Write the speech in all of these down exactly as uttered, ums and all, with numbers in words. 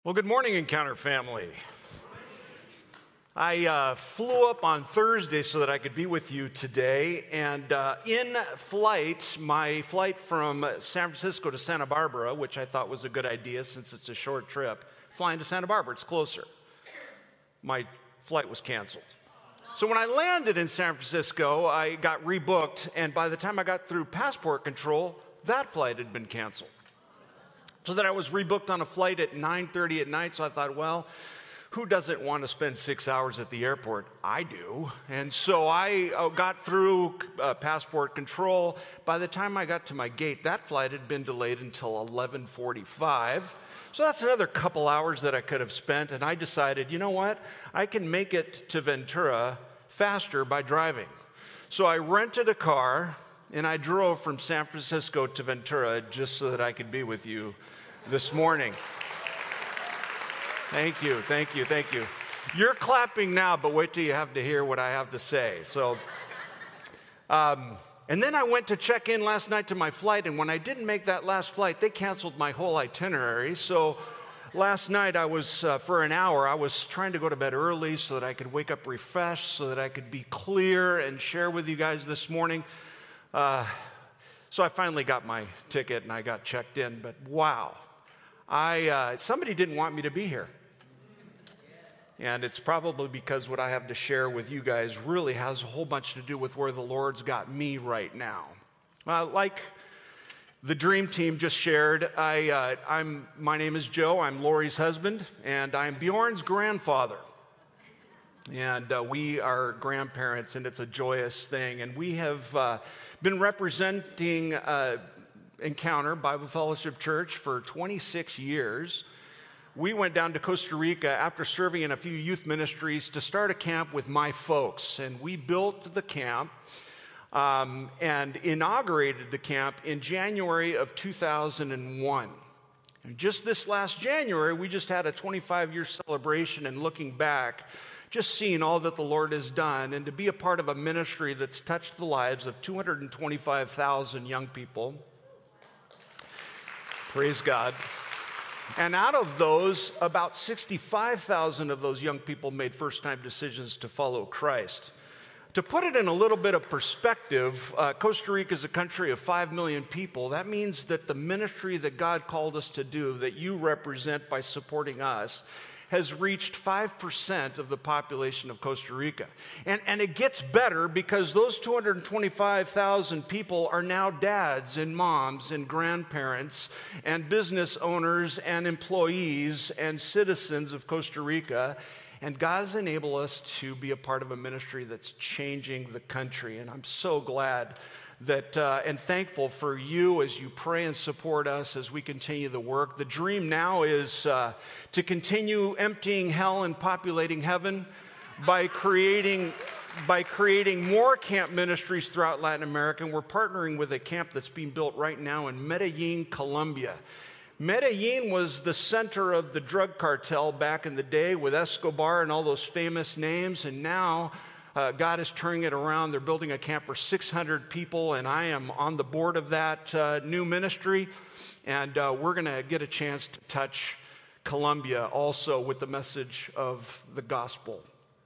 Well, good morning, Encounter family. I uh, flew up on Thursday so that I could be with you today, and uh, in flight, my flight from San Francisco to Santa Barbara, which I thought was a good idea since it's a short trip, flying to Santa Barbara, it's closer. My flight was canceled. So when I landed in San Francisco, I got rebooked, and by the time I got through passport control, that flight had been canceled. So that I was rebooked on a flight at nine thirty at night, so I thought, well, who doesn't want to spend six hours at the airport? I do. And so I uh, got through uh, passport control. By the time I got to my gate, that flight had been delayed until eleven forty-five. So that's another couple hours that I could have spent, and I decided, you know what? I can make it to Ventura faster by driving. So I rented a car, and I drove from San Francisco to Ventura just so that I could be with you this morning. Thank you, thank you, thank you. You're clapping now, but wait till you have to hear what I have to say. So, um, and then I went to check in last night to my flight, and when I didn't make that last flight, they canceled my whole itinerary. So last night I was, uh, for an hour, I was trying to go to bed early so that I could wake up refreshed, so that I could be clear and share with you guys this morning. Uh, so I finally got my ticket and I got checked in, but wow, I uh, somebody didn't want me to be here. And it's probably because what I have to share with you guys really has a whole bunch to do with where the Lord's got me right now. Uh, like the dream team just shared, I, uh, I'm, my name is Joe, I'm Lori's husband, and I'm Bjorn's grandfather. And uh, we are grandparents, and it's a joyous thing. And we have uh, been representing uh, Encounter Bible Fellowship Church for twenty-six years. We went down to Costa Rica after serving in a few youth ministries to start a camp with my folks. And we built the camp um, and inaugurated the camp in January of two thousand one. And just this last January, we just had a twenty-five-year celebration, and looking back, just seeing all that the Lord has done, and to be a part of a ministry that's touched the lives of two hundred twenty-five thousand young people. Praise God. And out of those, about sixty-five thousand of those young people made first-time decisions to follow Christ. To put it in a little bit of perspective, uh, Costa Rica is a country of five million people. That means that the ministry that God called us to do, that you represent by supporting us, has reached five percent of the population of Costa Rica. And, and it gets better because those two hundred twenty-five thousand people are now dads and moms and grandparents and business owners and employees and citizens of Costa Rica. And God has enabled us to be a part of a ministry that's changing the country. And I'm so glad that uh, and thankful for you as you pray and support us as we continue the work. The dream now is uh, to continue emptying hell and populating heaven by creating by creating more camp ministries throughout Latin America. And we're partnering with a camp that's being built right now in Medellin, Colombia. Medellin was the center of the drug cartel back in the day with Escobar and all those famous names, and now uh, God is turning it around. They're building a camp for six hundred people, and I am on the board of that uh, new ministry, and uh, we're going to get a chance to touch Colombia also with the message of the gospel.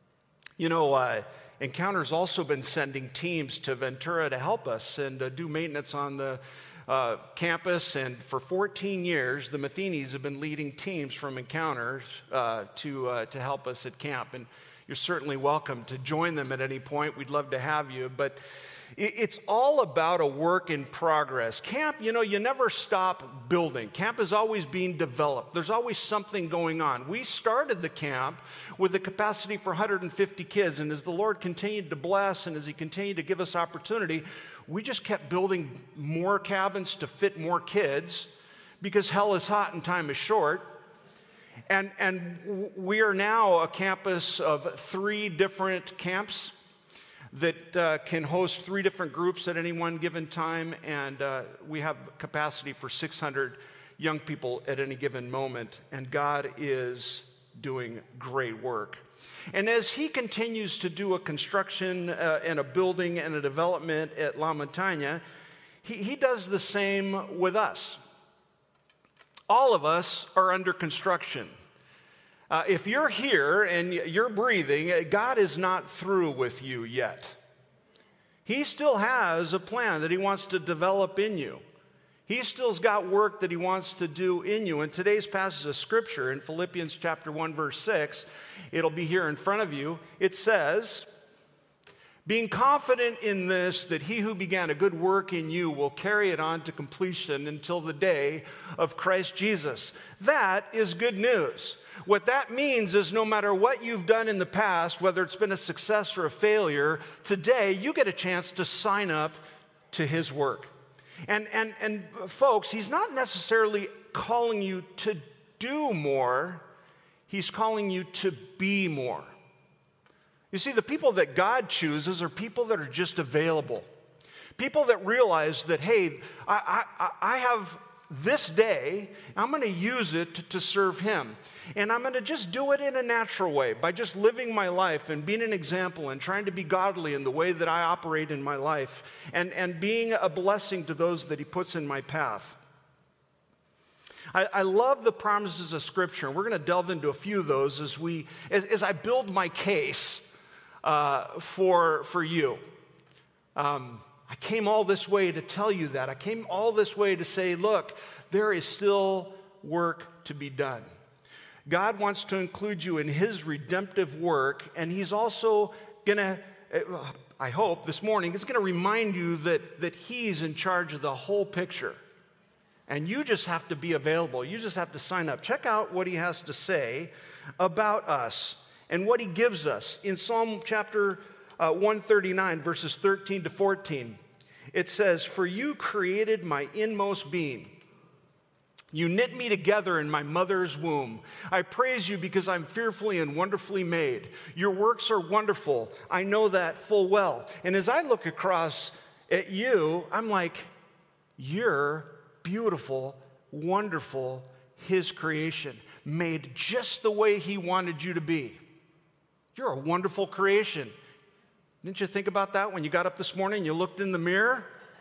You know, uh, Encounter's also been sending teams to Ventura to help us and uh, do maintenance on the Uh, campus, and for fourteen years, the Mathenis have been leading teams from Encounters uh, to uh, to help us at camp, and you're certainly welcome to join them at any point. We'd love to have you, but it, it's all about a work in progress. Camp, you know, you never stop building. Camp is always being developed. There's always something going on. We started the camp with a capacity for one hundred fifty kids, and as the Lord continued to bless and as He continued to give us opportunity, we just kept building more cabins to fit more kids because hell is hot and time is short. And, and we are now a campus of three different camps that uh, can host three different groups at any one given time. And uh, we have capacity for six hundred young people at any given moment. And God is doing great work. And as he continues to do a construction uh, and a building and a development at La Montaña, he, he does the same with us. All of us are under construction. Uh, if you're here and you're breathing, God is not through with you yet. He still has a plan that he wants to develop in you. He still's got work that he wants to do in you. In today's passage of Scripture, in Philippians chapter one, verse six, it'll be here in front of you. It says, being confident in this, that he who began a good work in you will carry it on to completion until the day of Christ Jesus. That is good news. What that means is no matter what you've done in the past, whether it's been a success or a failure, today you get a chance to sign up to his work. And, and, and folks, he's not necessarily calling you to do more. He's calling you to be more. You see, the people that God chooses are people that are just available. People that realize that, hey, I, I, I have this day, I'm going to use it to, to serve him. And I'm going to just do it in a natural way by just living my life and being an example and trying to be godly in the way that I operate in my life and, and being a blessing to those that he puts in my path. I, I love the promises of Scripture, and we're going to delve into a few of those as, we, as, as I build my case uh, for, for you. Um, I came all this way to tell you that. I came all this way to say, look, there is still work to be done. God wants to include you in his redemptive work, and he's also going to, I hope this morning, he's going to remind you that, that he's in charge of the whole picture. And you just have to be available. You just have to sign up. Check out what he has to say about us and what he gives us. In Psalm chapter Uh, one thirty-nine, verses thirteen to fourteen, it says, for you created my inmost being. You knit me together in my mother's womb. I praise you because I'm fearfully and wonderfully made. Your works are wonderful. I know that full well. And as I look across at you, I'm like, you're beautiful, wonderful, his creation, made just the way he wanted you to be. You're a wonderful creation. Didn't you think about that when you got up this morning and you looked in the mirror?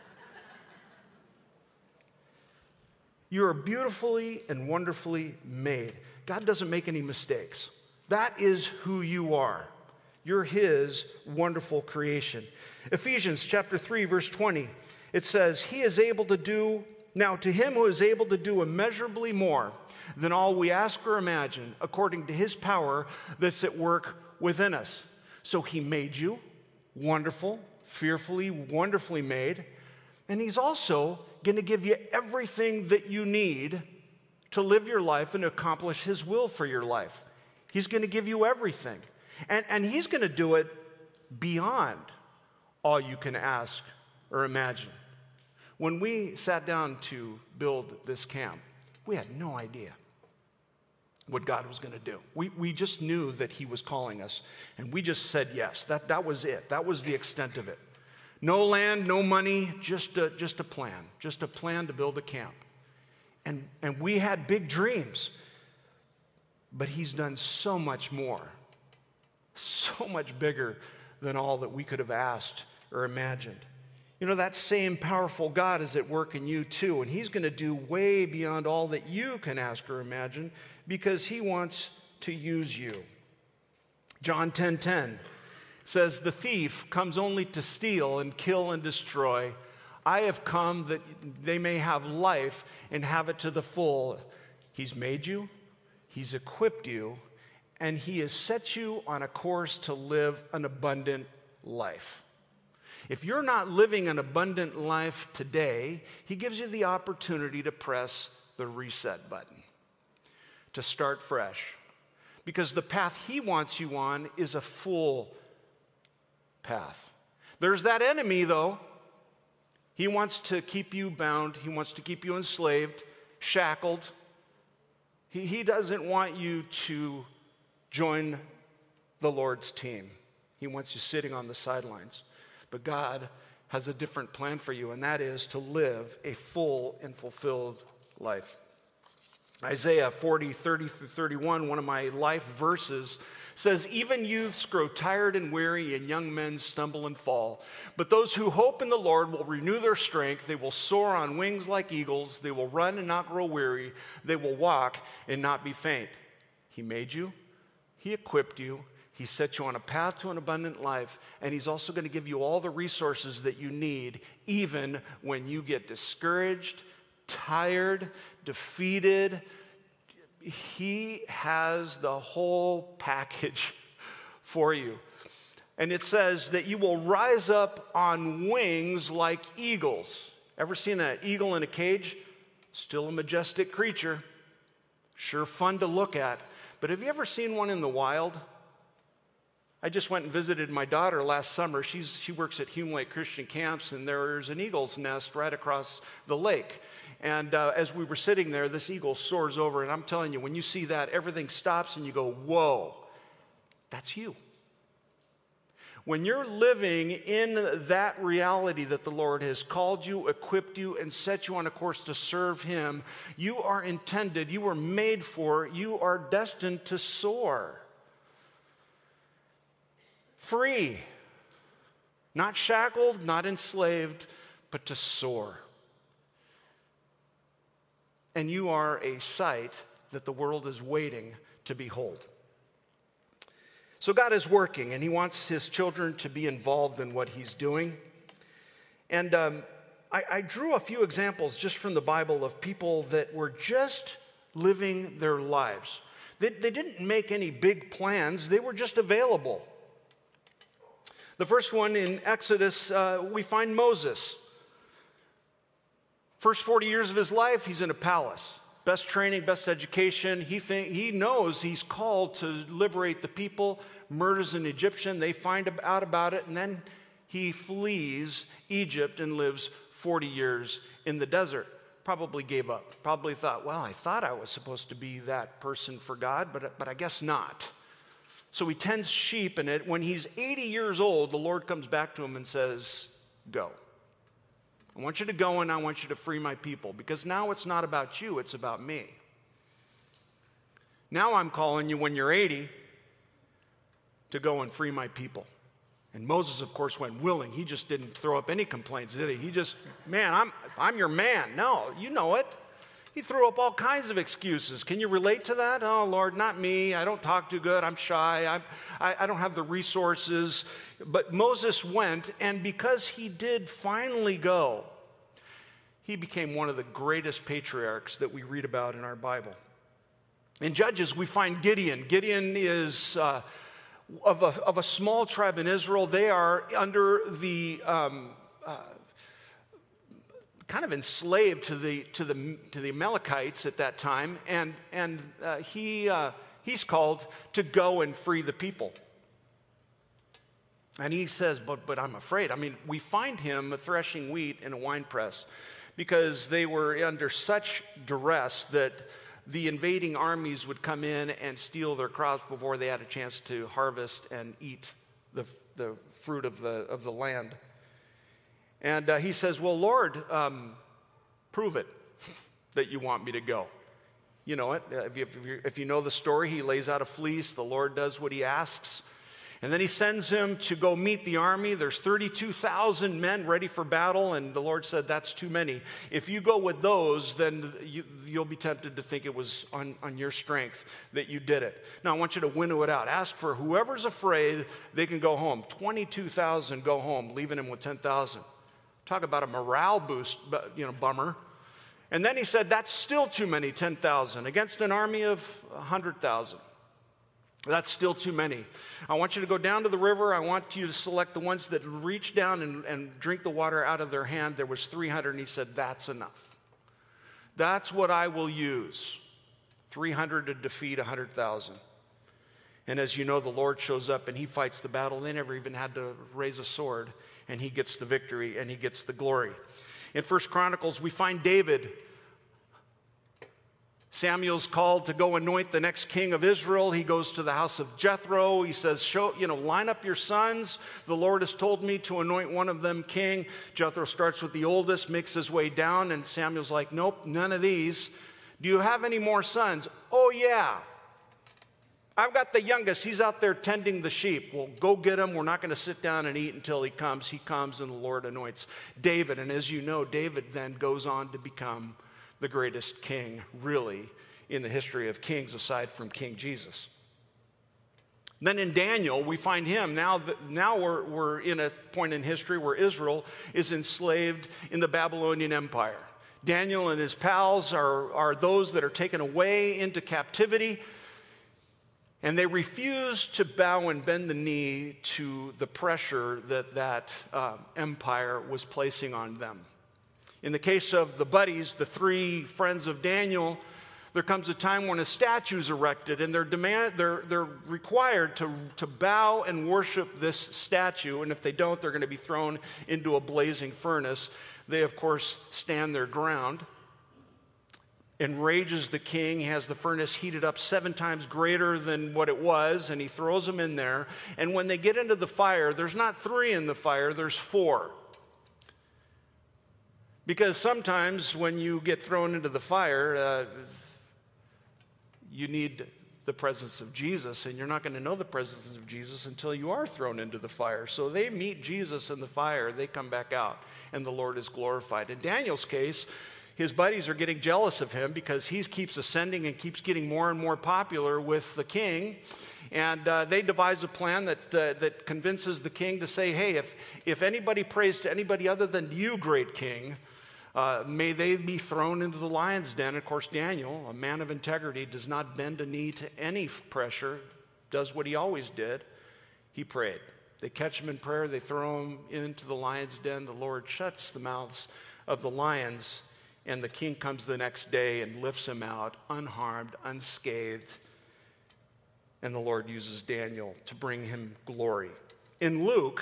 You are beautifully and wonderfully made. God doesn't make any mistakes. That is who you are. You're his wonderful creation. Ephesians chapter three, verse twenty, it says, he is able to do, now to him who is able to do immeasurably more than all we ask or imagine, according to his power that's at work within us. So he made you wonderful, fearfully, wonderfully made. And he's also going to give you everything that you need to live your life and accomplish his will for your life. He's going to give you everything. And, and he's going to do it beyond all you can ask or imagine. When we sat down to build this camp, we had no idea what God was going to do. We, we just knew that he was calling us, and we just said yes. That, that was it. That was the extent of it. No land, no money, just a, just a plan. Just a plan to build a camp. And, and we had big dreams, but he's done so much more, so much bigger than all that we could have asked or imagined. You know, that same powerful God is at work in you too, and he's going to do way beyond all that you can ask or imagine because he wants to use you. John ten ten says, the thief comes only to steal and kill and destroy. I have come that they may have life and have it to the full. He's made you, he's equipped you, and he has set you on a course to live an abundant life. If you're not living an abundant life today, he gives you the opportunity to press the reset button, to start fresh. Because the path he wants you on is a full path. There's that enemy, though. He wants to keep you bound. He wants to keep you enslaved, shackled. He, he doesn't want you to join the Lord's team. He wants you sitting on the sidelines. But God has a different plan for you, and that is to live a full and fulfilled life. Isaiah forty, thirty through thirty-one, one of my life verses, says, even youths grow tired and weary, and young men stumble and fall. But those who hope in the Lord will renew their strength. They will soar on wings like eagles. They will run and not grow weary. They will walk and not be faint. He made you, He equipped you, He set you on a path to an abundant life, and He's also going to give you all the resources that you need, even when you get discouraged, tired, defeated. He has the whole package for you. And it says that you will rise up on wings like eagles. Ever seen an eagle in a cage? Still a majestic creature. Sure fun to look at. But have you ever seen one in the wild? I just went and visited my daughter last summer. She's, she works at Hume Lake Christian Camps, and there's an eagle's nest right across the lake. And uh, as we were sitting there, this eagle soars over, and I'm telling you, when you see that, everything stops and you go, whoa, that's you. When you're living in that reality that the Lord has called you, equipped you, and set you on a course to serve Him, you are intended, you were made for, you are destined to soar. Free, not shackled, not enslaved, but to soar. And you are a sight that the world is waiting to behold. So God is working, and He wants His children to be involved in what He's doing. And um, I, I drew a few examples just from the Bible of people that were just living their lives. They, they didn't make any big plans. They were just available. The first one in Exodus, uh, we find Moses. First forty years of his life, he's in a palace. Best training, best education. He think, he knows he's called to liberate the people, murders an Egyptian. They find out about it, and then he flees Egypt and lives forty years in the desert. Probably gave up. Probably thought, well, I thought I was supposed to be that person for God, but, but I guess not. So he tends sheep, and it, when he's eighty years old, the Lord comes back to him and says, go. I want you to go, and I want you to free my people, because now it's not about you, it's about me. Now I'm calling you when you're eighty to go and free my people. And Moses, of course, went willing. He just didn't throw up any complaints, did he? He just, man, I'm, I'm your man. No, you know it. He threw up all kinds of excuses. Can you relate to that? Oh, Lord, not me. I don't talk too good. I'm shy. I'm, I, I don't have the resources. But Moses went, and because he did finally go, he became one of the greatest patriarchs that we read about in our Bible. In Judges, we find Gideon. Gideon is uh, of, a, of a small tribe in Israel. They are under the... Um, uh, kind of enslaved to the to the to the Amalekites at that time, and and uh, he uh, he's called to go and free the people. And he says, but but I'm afraid. I mean, we find him threshing wheat in a wine press because they were under such duress that the invading armies would come in and steal their crops before they had a chance to harvest and eat the the fruit of the of the land. And uh, he says, well, Lord, um, prove it that you want me to go. You know it. If you, if, you, if you know the story, he lays out a fleece. The Lord does what he asks. And then he sends him to go meet the army. There's thirty-two thousand men ready for battle. And the Lord said, that's too many. If you go with those, then you, you'll be tempted to think it was on, on your strength that you did it. Now, I want you to winnow it out. Ask for whoever's afraid, they can go home. twenty-two thousand go home, leaving him with ten thousand. Talk about a morale boost, you know, bummer. And then he said, that's still too many, ten thousand, against an army of one hundred thousand. That's still too many. I want you to go down to the river. I want you to select the ones that reach down and, and drink the water out of their hand. There was three hundred, and he said, that's enough. That's what I will use. three hundred to defeat one hundred thousand. And as you know, the Lord shows up and he fights the battle. They never even had to raise a sword. And he gets the victory and he gets the glory. In First Chronicles, we find David. Samuel's called to go anoint the next king of Israel. He goes to the house of Jethro. He says, "Show, you know, line up your sons. The Lord has told me to anoint one of them king." Jethro starts with the oldest, makes his way down, and Samuel's like, "Nope, none of these. Do you have any more sons?" "Oh, yeah. I've got the youngest. He's out there tending the sheep." "Well, go get him. We're not going to sit down and eat until he comes." He comes, and the Lord anoints David. And as you know, David then goes on to become the greatest king, really, in the history of kings aside from King Jesus. Then in Daniel, we find him. Now, now we're, we're in a point in history where Israel is enslaved in the Babylonian Empire. Daniel and his pals are, are those that are taken away into captivity, and they refuse to bow and bend the knee to the pressure that that uh, empire was placing on them. In the case of the buddies, the three friends of Daniel, there comes a time when a statue is erected, and they're, demand, they're, they're required to, to bow and worship this statue, and if they don't, they're going to be thrown into a blazing furnace. They, of course, stand their ground. Enrages the king. He has the furnace heated up seven times greater than what it was, and he throws them in there. And when they get into the fire, there's not three in the fire, there's four. Because sometimes when you get thrown into the fire, uh, you need the presence of Jesus, and you're not going to know the presence of Jesus until you are thrown into the fire. So they meet Jesus in the fire, they come back out, and the Lord is glorified. In Daniel's case, his buddies are getting jealous of him because he keeps ascending and keeps getting more and more popular with the king. And uh, they devise a plan that, uh, that convinces the king to say, hey, if, if anybody prays to anybody other than you, great king, Uh, may they be thrown into the lion's den. Of course, Daniel, a man of integrity, does not bend a knee to any pressure, does what he always did. He prayed. They catch him in prayer. They throw him into the lion's den. The Lord shuts the mouths of the lions, and the king comes the next day and lifts him out unharmed, unscathed. And the Lord uses Daniel to bring him glory. In Luke,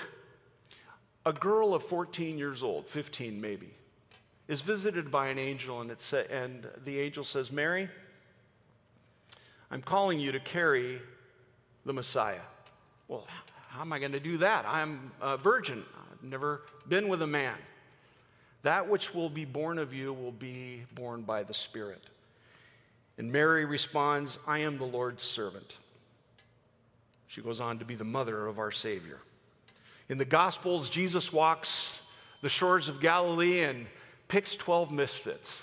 a girl of fourteen years old, fifteen maybe, is visited by an angel, and, it sa- and the angel says, Mary, I'm calling you to carry the Messiah. Well, how am I going to do that? I'm a virgin. I've never been with a man. That which will be born of you will be born by the Spirit. And Mary responds, I am the Lord's servant. She goes on to be the mother of our Savior. In the Gospels, Jesus walks the shores of Galilee and picks twelve misfits.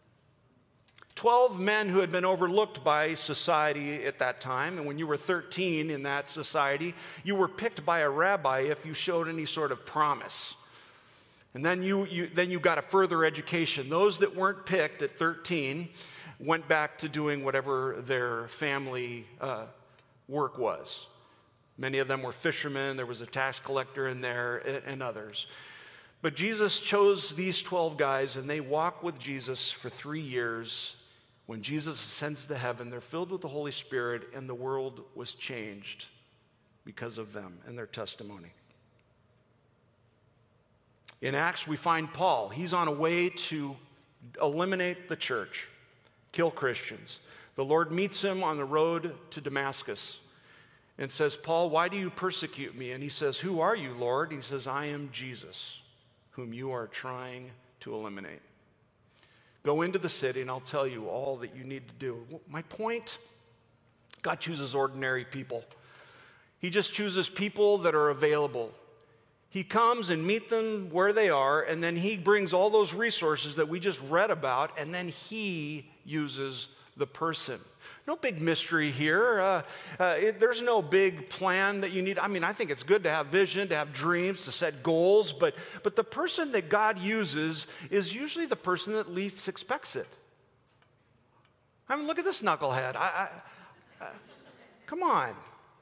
twelve men who had been overlooked by society at that time. And when you were thirteen in that society, you were picked by a rabbi if you showed any sort of promise. And then you, you, then you got a further education. Those that weren't picked at thirteen went back to doing whatever their family uh, work was. Many of them were fishermen. There was a tax collector in there, and, and others. But Jesus chose these twelve guys, and they walk with Jesus for three years. When Jesus ascends to heaven, they're filled with the Holy Spirit, and the world was changed because of them and their testimony. In Acts, we find Paul. He's on a way to eliminate the church, kill Christians. The Lord meets him on the road to Damascus and says, Paul, why do you persecute me? And he says, who are you, Lord? And he says, I am Jesus, whom you are trying to eliminate. Go into the city and I'll tell you all that you need to do. My point, God chooses ordinary people. He just chooses people that are available. He comes and meets them where they are, and then he brings all those resources that we just read about, and then he uses the person. No big mystery here. Uh, uh, it, there's no big plan that you need. I mean, I think it's good to have vision, to have dreams, to set goals, but, but the person that God uses is usually the person that least expects it. I mean, look at this knucklehead. I, I, uh, come on.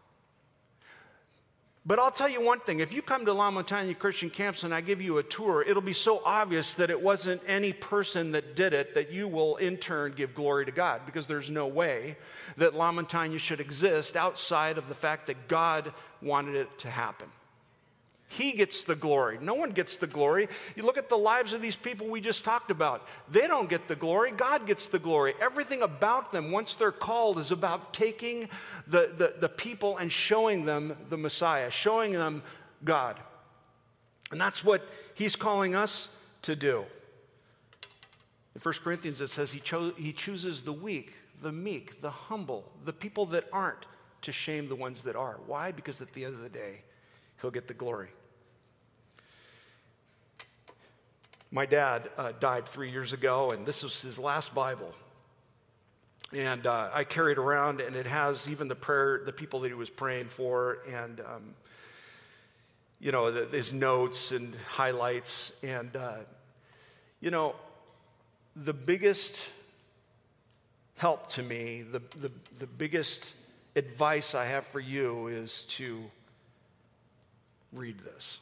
But I'll tell you one thing. If you come to La Montagne Christian Camps and I give you a tour, it'll be so obvious that it wasn't any person that did it that you will in turn give glory to God, because there's no way that La Montagne should exist outside of the fact that God wanted it to happen. He gets the glory. No one gets the glory. You look at the lives of these people we just talked about. They don't get the glory. God gets the glory. Everything about them, once they're called, is about taking the, the, the people and showing them the Messiah, showing them God. And that's what he's calling us to do. In First Corinthians, it says he, cho- he chooses the weak, the meek, the humble, the people that aren't, to shame the ones that are. Why? Because at the end of the day, he'll get the glory. My dad uh, died three years ago, and this was his last Bible. And uh, I carry it around, and it has even the prayer, the people that he was praying for, and um, you know, the, his notes and highlights. And uh, you know, the biggest help to me, the, the the biggest advice I have for you is to read this.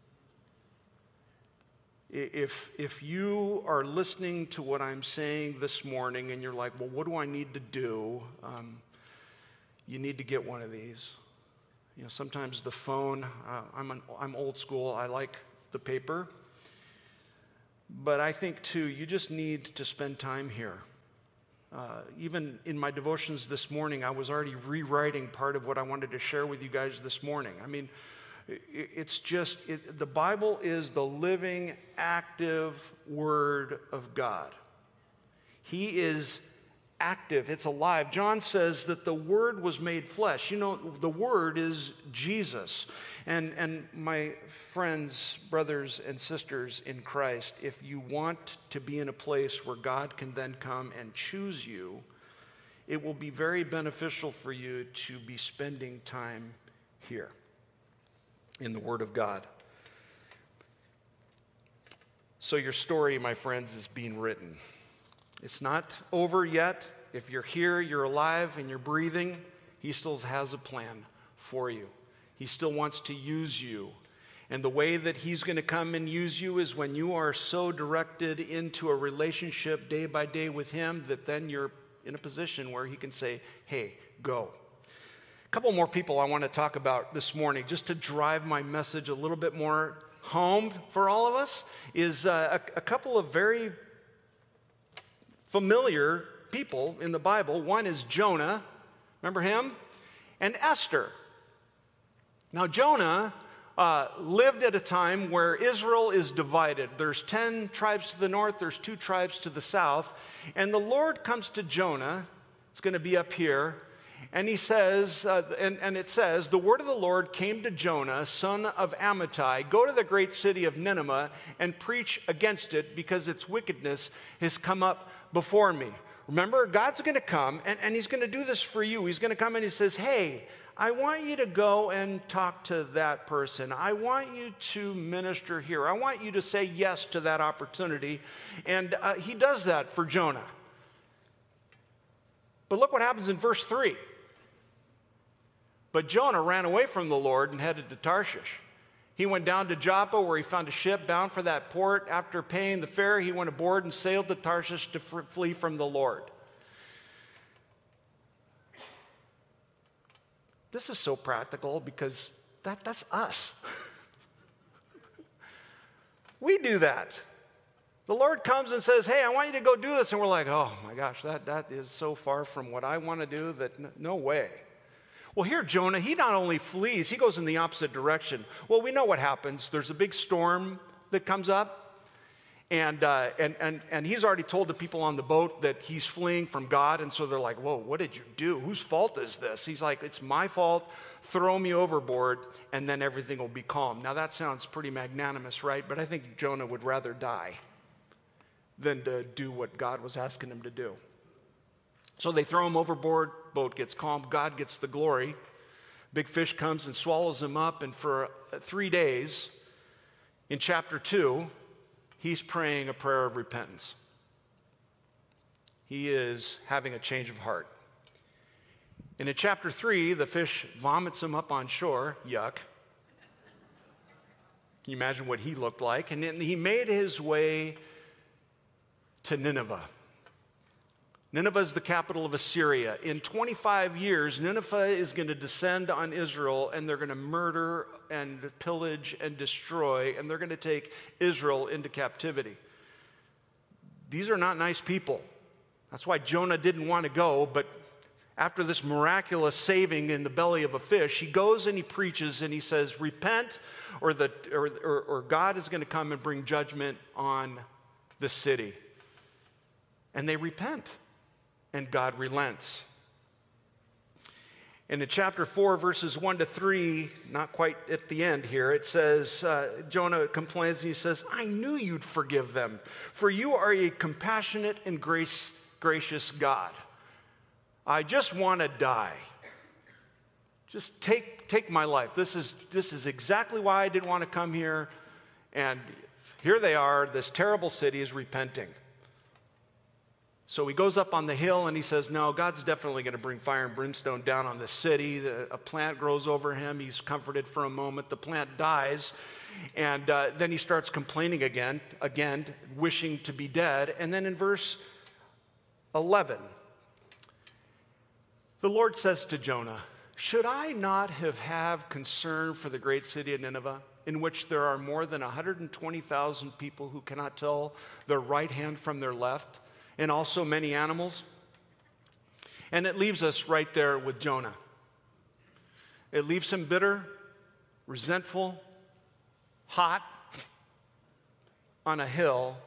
If, if you are listening to what I'm saying this morning and you're like, well, what do I need to do? Um, you need to get one of these. You know, sometimes the phone, uh, I'm, an, I'm old school, I like the paper. But I think, too, you just need to spend time here. Uh, even in my devotions this morning, I was already rewriting part of what I wanted to share with you guys this morning. I mean, it's just, it, the Bible is the living, active Word of God. He is active, it's alive. John says that the Word was made flesh. You know, the Word is Jesus. And, and my friends, brothers, and sisters in Christ, if you want to be in a place where God can then come and choose you, it will be very beneficial for you to be spending time here in the Word of God. So your story, my friends, is being written. It's not over yet. If you're here, you're alive, and you're breathing, He still has a plan for you. He still wants to use you. And the way that He's going to come and use you is when you are so directed into a relationship day by day with Him that then you're in a position where He can say, hey, go. A couple more people I want to talk about this morning, just to drive my message a little bit more home for all of us, is uh, a, a couple of very familiar people in the Bible. One is Jonah, remember him? And Esther. Now, Jonah uh, lived at a time where Israel is divided. There's ten tribes to the north, there's two tribes to the south, and the Lord comes to Jonah, it's going to be up here, and he says, uh, and, and it says, the word of the Lord came to Jonah, son of Amittai, go to the great city of Nineveh and preach against it because its wickedness has come up before me. Remember, God's going to come, and, and He's going to do this for you. He's going to come and He says, hey, I want you to go and talk to that person. I want you to minister here. I want you to say yes to that opportunity. And uh, He does that for Jonah. But look what happens in verse three. But Jonah ran away from the Lord and headed to Tarshish. He went down to Joppa, where he found a ship bound for that port. After paying the fare, he went aboard and sailed to Tarshish to f- flee from the Lord. This is so practical because that, that's us. We do that. The Lord comes and says, hey, I want you to go do this. And we're like, oh my gosh, that, that is so far from what I want to do that n- no way. Well, here Jonah, he not only flees, he goes in the opposite direction. Well, we know what happens. There's a big storm that comes up, and, uh, and, and, and he's already told the people on the boat that he's fleeing from God, and so they're like, whoa, what did you do? Whose fault is this? He's like, it's my fault. Throw me overboard, and then everything will be calm. Now, that sounds pretty magnanimous, right? But I think Jonah would rather die than to do what God was asking him to do. So they throw him overboard, boat gets calm, God gets the glory. Big fish comes and swallows him up, and for three days, in chapter two, he's praying a prayer of repentance. He is having a change of heart. And in chapter three, the fish vomits him up on shore, yuck. Can you imagine what he looked like? And then he made his way to Nineveh. Nineveh is the capital of Assyria. In twenty-five years, Nineveh is going to descend on Israel, and they're going to murder and pillage and destroy, and they're going to take Israel into captivity. These are not nice people. That's why Jonah didn't want to go, but after this miraculous saving in the belly of a fish, he goes and he preaches and he says, repent, or, the, or, or, or God is going to come and bring judgment on the city. And they repent. And God relents. And in chapter four, verses one to three, not quite at the end here, it says, uh, Jonah complains and he says, I knew you'd forgive them, for you are a compassionate and grace, gracious God. I just want to die. Just take, take my life. This is, this is exactly why I didn't want to come here. And here they are, this terrible city is repenting. So he goes up on the hill and he says, no, God's definitely going to bring fire and brimstone down on this city. The, a plant grows over him. He's comforted for a moment. The plant dies. And uh, then he starts complaining again, again, wishing to be dead. And then in verse eleven, the Lord says to Jonah, should I not have had concern for the great city of Nineveh, in which there are more than one hundred twenty thousand people who cannot tell their right hand from their left, and also many animals? And it leaves us right there with Jonah. It leaves him bitter, resentful, hot, on a hill,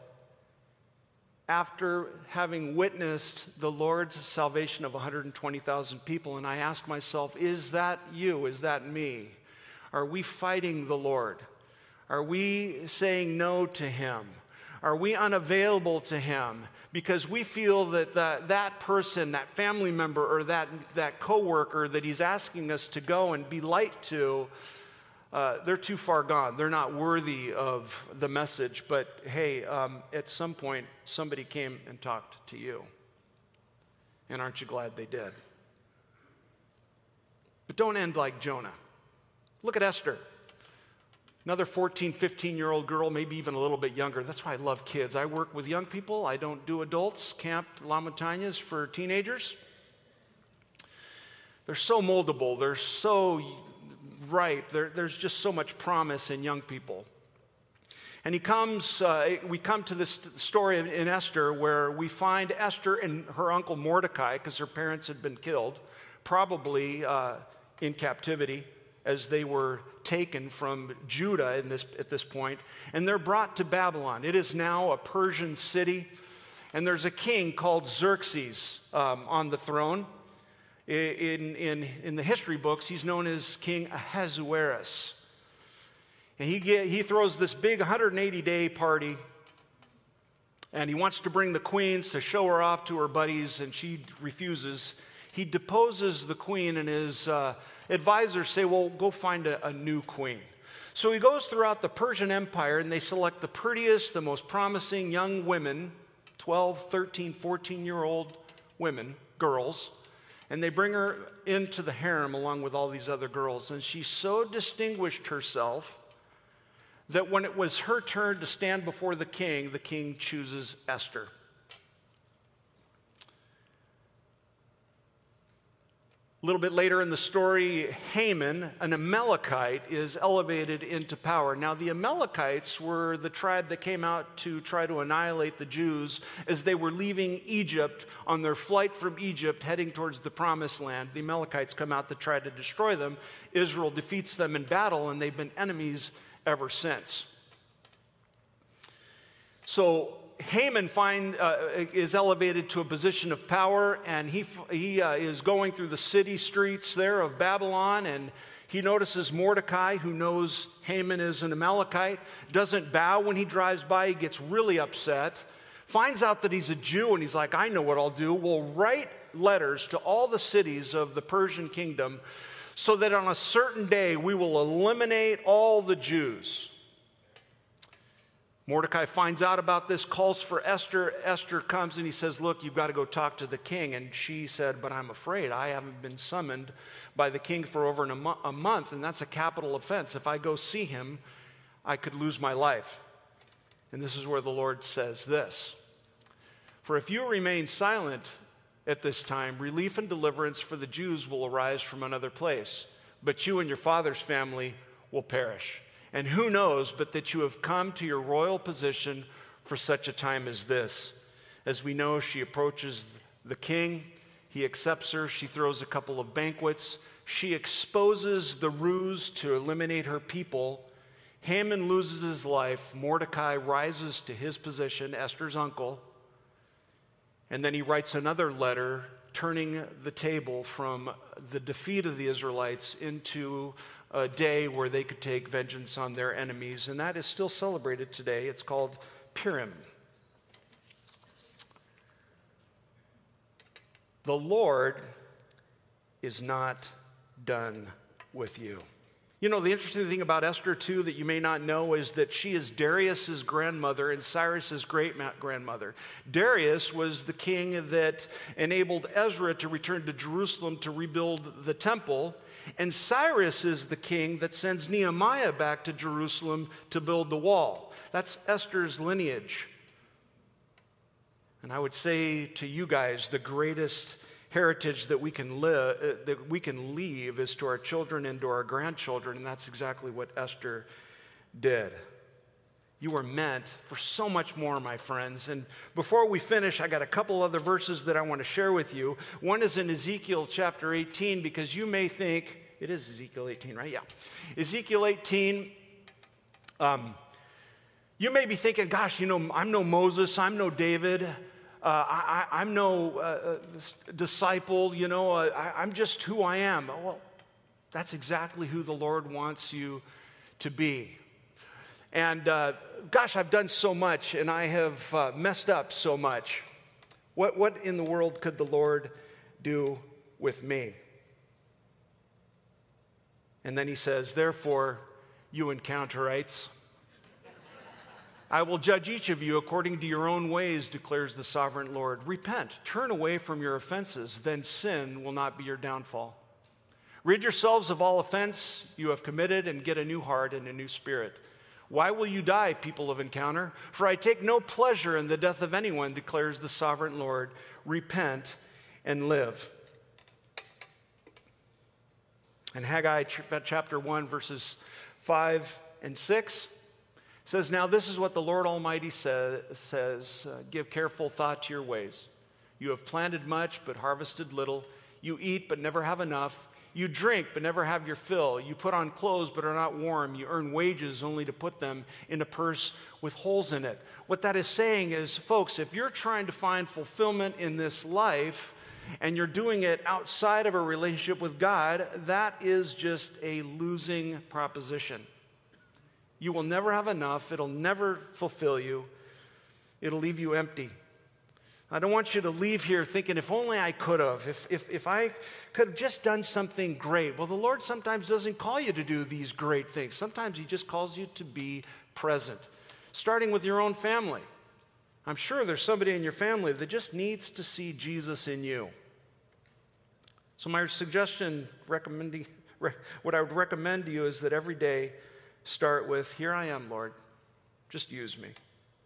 after having witnessed the Lord's salvation of one hundred twenty thousand people. And I ask myself, is that you? Is that me? Are we fighting the Lord? Are we saying no to him? Are we unavailable to him because we feel that the, that person, that family member, or that, that coworker that he's asking us to go and be light to, uh, they're too far gone. They're not worthy of the message. But hey, um, at some point, somebody came and talked to you. And aren't you glad they did? But don't end like Jonah. Look at Esther. Another fourteen, fifteen-year-old girl, maybe even a little bit younger. That's why I love kids. I work with young people. I don't do adults. Camp La Montaña is for teenagers. They're so moldable. They're so ripe. They're, there's just so much promise in young people. And he comes, uh, we come to this story in Esther where we find Esther and her uncle Mordecai, because her parents had been killed, probably uh, in captivity, as they were taken from Judah in this, at this point, and they're brought to Babylon. It is now a Persian city, and there's a king called Xerxes um, on the throne. In, in, in the history books, he's known as King Ahasuerus. And he, get, he throws this big one hundred eighty day party, and he wants to bring the queens to show her off to her buddies, and she refuses. He deposes the queen, and his uh, advisors say, well, go find a, a new queen. So he goes throughout the Persian Empire, and they select the prettiest, the most promising young women, twelve, thirteen, fourteen-year-old women, girls, and they bring her into the harem along with all these other girls. And she so distinguished herself that when it was her turn to stand before the king, the king chooses Esther. A little bit later in the story, Haman, an Amalekite, is elevated into power. Now, the Amalekites were the tribe that came out to try to annihilate the Jews as they were leaving Egypt on their flight from Egypt, heading towards the Promised Land. The Amalekites come out to try to destroy them. Israel defeats them in battle, and they've been enemies ever since. So Haman find, uh, is elevated to a position of power, and he, he uh, is going through the city streets there of Babylon, and he notices Mordecai, who knows Haman is an Amalekite, doesn't bow when he drives by. He gets really upset, finds out that he's a Jew, and he's like, I know what I'll do. We'll write letters to all the cities of the Persian kingdom so that on a certain day we will eliminate all the Jews. Mordecai finds out about this, calls for Esther. Esther comes and he says, look, you've got to go talk to the king. And she said, but I'm afraid I haven't been summoned by the king for over a, mo- a month, and that's a capital offense. If I go see him, I could lose my life. And this is where the Lord says this: for if you remain silent at this time, relief and deliverance for the Jews will arise from another place, but you and your father's family will perish. And who knows but that you have come to your royal position for such a time as this. As we know, she approaches the king. He accepts her. She throws a couple of banquets. She exposes the ruse to eliminate her people. Haman loses his life. Mordecai rises to his position, Esther's uncle. And then he writes another letter turning the table from the defeat of the Israelites into a day where they could take vengeance on their enemies, and that is still celebrated today. It's called Purim. the Lord is not done with you. You know, the interesting thing about Esther, too, that you may not know is that she is Darius's grandmother and Cyrus's great-grandmother. Darius was the king that enabled Ezra to return to Jerusalem to rebuild the temple, and Cyrus is the king that sends Nehemiah back to Jerusalem to build the wall. That's Esther's lineage. And I would say to you guys, the greatest heritage that we can live, uh, that we can leave is to our children and to our grandchildren, and that's exactly what Esther did. You were meant for so much more, my friends. And before we finish, I got a couple other verses that I want to share with you. One is in Ezekiel chapter eighteen, because you may think, it is Ezekiel eighteen, right? Yeah. Ezekiel eighteen, um, you may be thinking, gosh, you know, I'm no Moses, I'm no David. Uh, I, I'm no uh, disciple, you know, uh, I, I'm just who I am. Well, that's exactly who the Lord wants you to be. And uh, gosh, I've done so much and I have uh, messed up so much. What, what in the world could the Lord do with me? And then he says, therefore, you Encounterites, I will judge each of you according to your own ways, declares the sovereign Lord. Repent, turn away from your offenses, then sin will not be your downfall. Rid yourselves of all offense you have committed and get a new heart and a new spirit. Why will you die, people of Encounter? For I take no pleasure in the death of anyone, declares the sovereign Lord. Repent and live. In Haggai chapter one, verses five and six, says, now this is what the Lord Almighty say, says, uh, give careful thought to your ways. You have planted much, but harvested little. You eat, but never have enough. You drink, but never have your fill. You put on clothes, but are not warm. You earn wages only to put them in a purse with holes in it. What that is saying is, folks, if you're trying to find fulfillment in this life, and you're doing it outside of a relationship with God, that is just a losing proposition. You will never have enough. It'll never fulfill you. It'll leave you empty. I don't want you to leave here thinking, if only I could have, if, if, if I could have just done something great. Well, the Lord sometimes doesn't call you to do these great things. Sometimes he just calls you to be present, starting with your own family. I'm sure there's somebody in your family that just needs to see Jesus in you. So my suggestion, recommending, what I would recommend to you is that every day, start with, here I am, Lord, just use me.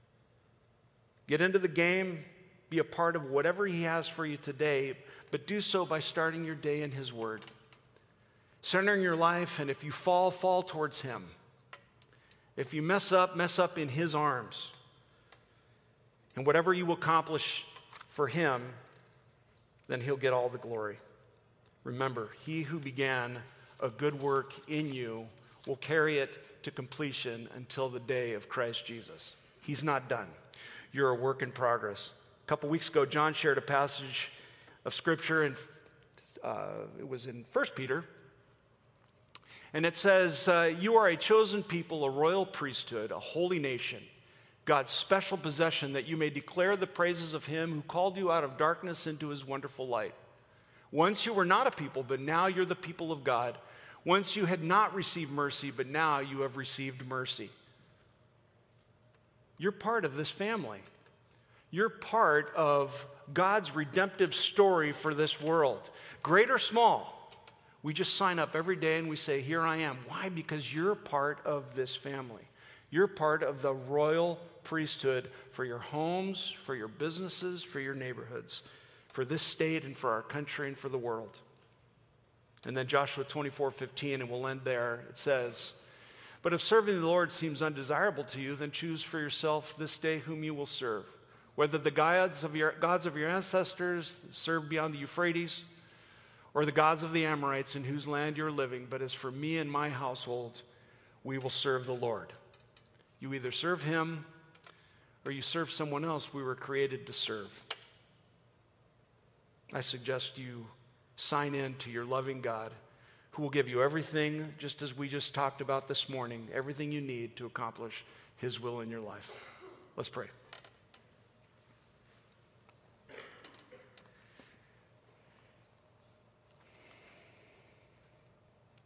Get into the game, be a part of whatever he has for you today, but do so by starting your day in his word. Centering your life, and if you fall, fall towards him. If you mess up, mess up in his arms. And whatever you accomplish for him, then he'll get all the glory. Remember, he who began a good work in you will carry it to completion until the day of Christ Jesus. He's not done. You're a work in progress. A couple weeks ago, John shared a passage of Scripture, and uh, it was in First Peter. And it says, uh, you are a chosen people, a royal priesthood, a holy nation, God's special possession, that you may declare the praises of him who called you out of darkness into his wonderful light. Once you were not a people, but now you're the people of God. Once you had not received mercy, but now you have received mercy. You're part of this family. You're part of God's redemptive story for this world. Great or small, we just sign up every day and we say, here I am. Why? Because you're part of this family. You're part of the royal priesthood for your homes, for your businesses, for your neighborhoods, for this state and for our country and for the world. And then Joshua twenty-four fifteen, and we'll end there. It says, but if serving the Lord seems undesirable to you, then choose for yourself this day whom you will serve. Whether the gods of your, gods of your ancestors served beyond the Euphrates, or the gods of the Amorites in whose land you're living. But as for me and my household, we will serve the Lord. You either serve him or you serve someone else we were created to serve. I suggest you sign in to your loving God, who will give you everything, just as we just talked about this morning, everything you need to accomplish his will in your life. Let's pray.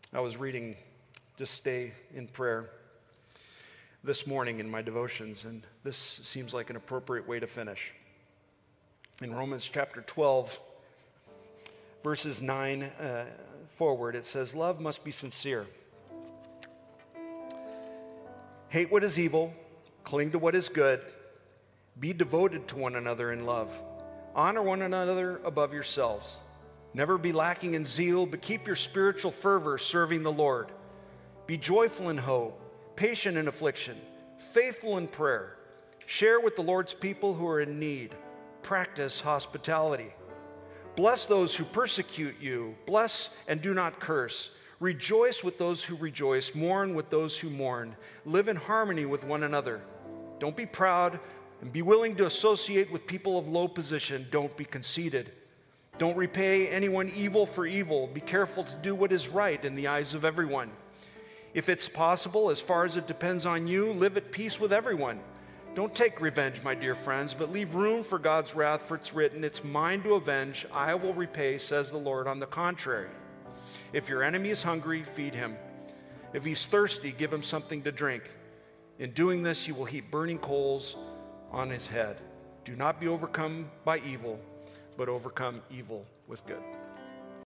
I was reading Just Stay in Prayer this morning in my devotions, and this seems like an appropriate way to finish. In Romans chapter twelve, verses nine uh, forward, it says, "Love must be sincere. Hate what is evil, cling to what is good, be devoted to one another in love. Honor one another above yourselves. Never be lacking in zeal, but keep your spiritual fervor serving the Lord. Be joyful in hope, patient in affliction, faithful in prayer. Share with the Lord's people who are in need. Practice hospitality. Bless those who persecute you. Bless and do not curse. Rejoice with those who rejoice. Mourn with those who mourn. Live in harmony with one another. Don't be proud, and be willing to associate with people of low position. Don't be conceited. Don't repay anyone evil for evil. Be careful to do what is right in the eyes of everyone. If it's possible, as far as it depends on you, live at peace with everyone. Don't take revenge, my dear friends, but leave room for God's wrath, for it's written, 'It's mine to avenge, I will repay, says the Lord.' On the contrary, if your enemy is hungry, feed him. If he's thirsty, give him something to drink. In doing this, you will heap burning coals on his head. Do not be overcome by evil, but overcome evil with good."